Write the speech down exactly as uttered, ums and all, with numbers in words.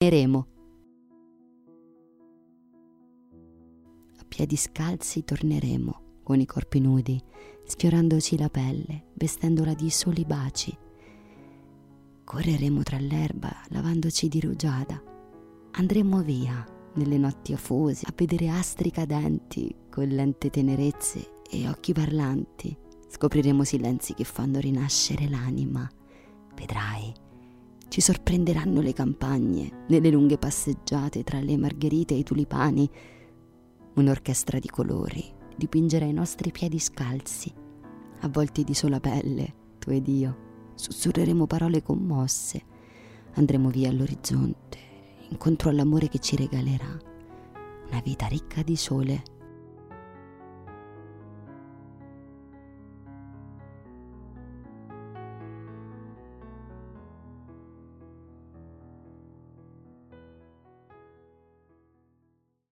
torneremo. A piedi scalzi torneremo, con i corpi nudi, sfiorandoci la pelle, vestendola di soli baci. Correremo tra l'erba, lavandoci di rugiada. Andremo via, nelle notti afose, a vedere astri cadenti, con lente tenerezze e occhi parlanti. Scopriremo silenzi che fanno rinascere l'anima. Vedrai, ci sorprenderanno le campagne, nelle lunghe passeggiate tra le margherite e i tulipani. Un'orchestra di colori dipingerà i nostri piedi scalzi, avvolti di sola pelle, tu ed io. Sussurreremo parole commosse. Andremo via all'orizzonte, incontro all'amore che ci regalerà una vita ricca di sole